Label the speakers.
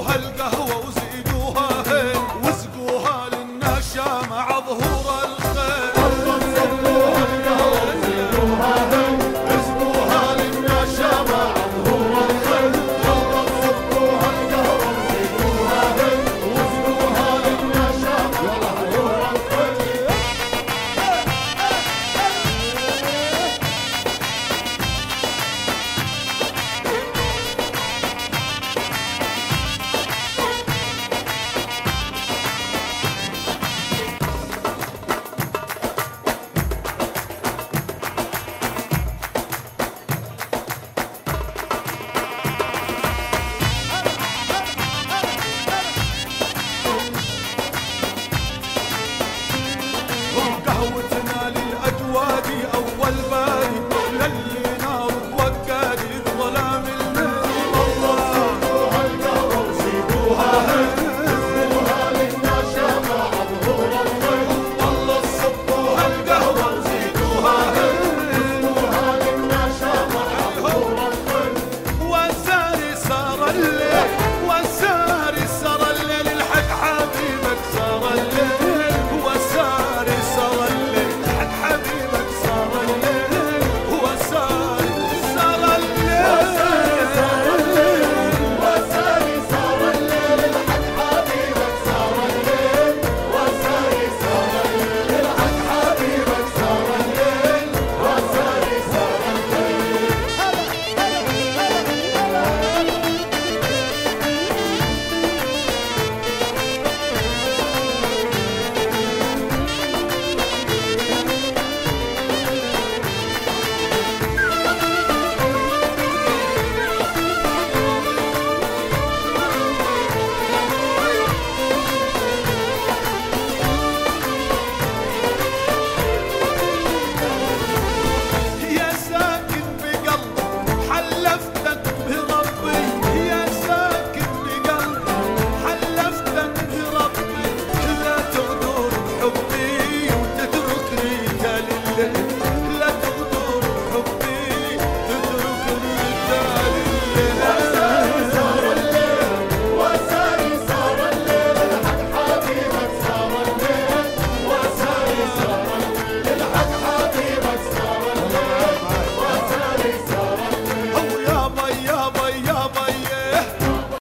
Speaker 1: القهوة وزيدوها هيل واسقوها للنشا مع ظهور الخيل. الله صبوها القهوة وزيدوها هيل اسقوها للنشا مع ظهور الخيل. الله صبوها القهوة وزيدوها هيل واسقوها للنشا مع ظهور الخيل. قهوتنا للأجوادي أول بادي للي نار وقادي ظلام الليل. الله صبوها القهوة وزيدوها هيل اسقوها للنشا مع ظهور الخيل. الله صبوها القهوة وزيدوها هيل اسقوها للنشا مع ظهور الخيل. وساري صار الليل وساري صار الليل الحق حبيبك صار الليل. وساري صار الليل حق حبيبك صار الليل. وساري صار الليل وساري صار الليل الحق حبيبك صار الليل. وساري صار الليل الحق حبيبك صار الليل. وساري صار الليل. يا ساكن بقلبي حلفتك بربي. يا ساكن بقلبي حلفتك بربي لا تغدر بحبي وتتركني يا للي